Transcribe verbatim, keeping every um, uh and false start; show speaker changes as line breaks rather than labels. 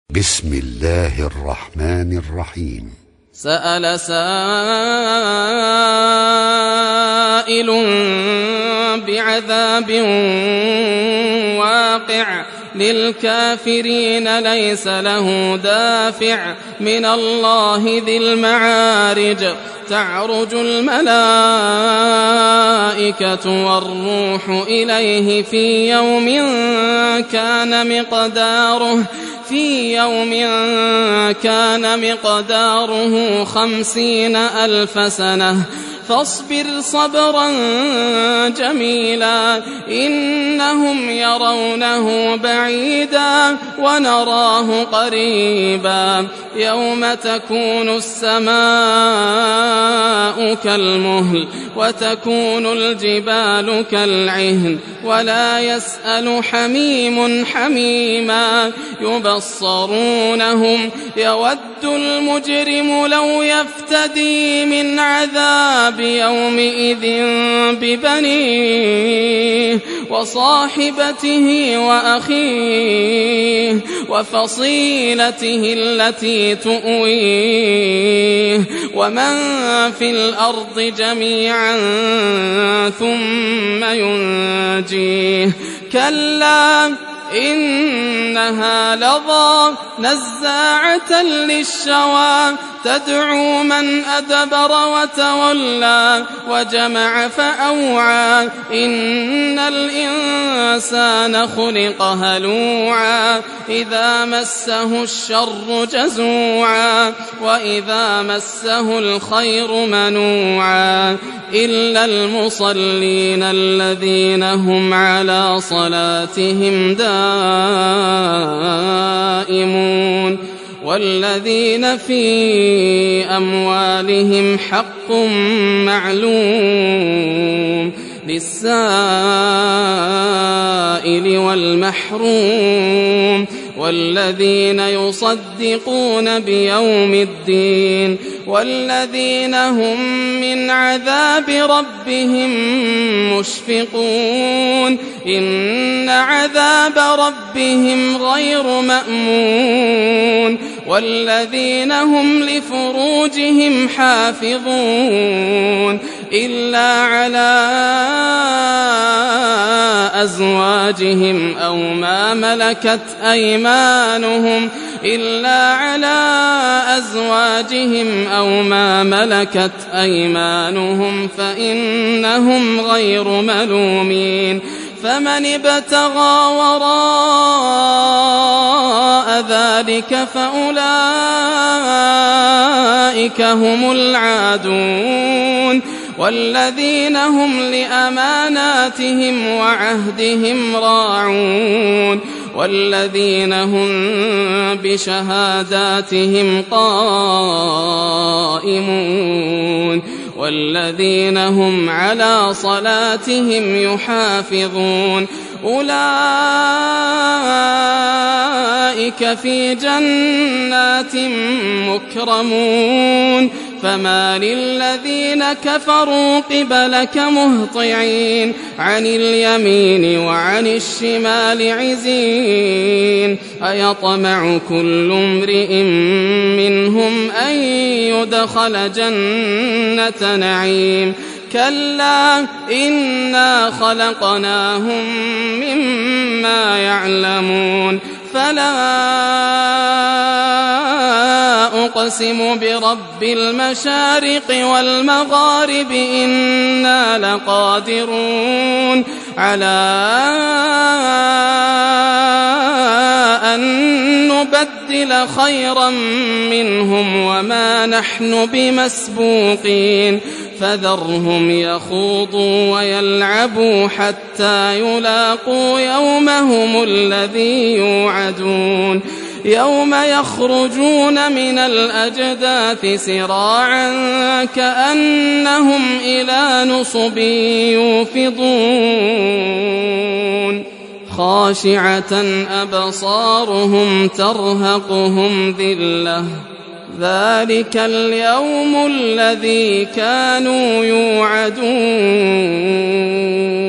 بسم الله الرحمن الرحيم.
سأل سائل بعذاب واقع للكافرين ليس له دافع من الله ذي المعارج تعرج الملائكة والروح إليه في يوم كان مقداره في يوم كان مقداره خمسين ألف سنة فاصبر صبرا جميلا إنهم يرونه بعيدا ونراه قريبا يوم تكون السماء كالمهل وتكون الجبال كالعهن ولا يسأل حميم حميما يبصرونهم يود المجرم لو يفتدي من عذاب يومئذ ببنيه وصاحبته وأخيه وفصيلته التي تؤويه ومن في الأرض جميعا ثم ينجيه كلا إنها لظى نزاعة للشوى تدعو من أدبر وتولى وجمع فأوعى إن الإنسان خلق هلوعا إذا مسه الشر جزوعا وإذا مسه الخير منوعا إلا المصلين الذين هم على صلاتهم دائمون والذين في أموالهم حق معلوم للسائل والمحروم والذين يصدقون بيوم الدين والذين هم من عذاب ربهم مشفقون إن عذاب ربهم غير مأمون والذين هم لفروجهم حافظون إلا على أزواجهم أو ما ملكت أيمانهم إلا على أزواجهم أو ما ملكت أيمانهم فإنهم غير ملومين فمن ابتغى وراء ذلك فأولئك هم العادون والذين هم لأماناتهم وعهدهم راعون والذين هم بشهاداتهم قائمون والذين هم على صلاتهم يحافظون أولئك في جنات مكرمون فما للذين كفروا قبلك مهطعين عن اليمين وعن الشمال عزين أيطمع كل امرئ منهم أن يدخل جنة نعيم كلا إنا خلقناهم مما يعلمون فلا أقسم برب المشارق والمغارب إنا لقادرون على أن نبدل خيرا منهم وما نحن بمسبوقين فذرهم يخوضوا ويلعبوا حتى يلاقوا يومهم الذي يوعدون يوم يخرجون من الأجداث سراعا كأنهم إلى نصب يوفضون خاشعة أبصارهم ترهقهم ذلة ذلك اليوم الذي كانوا يوعدون.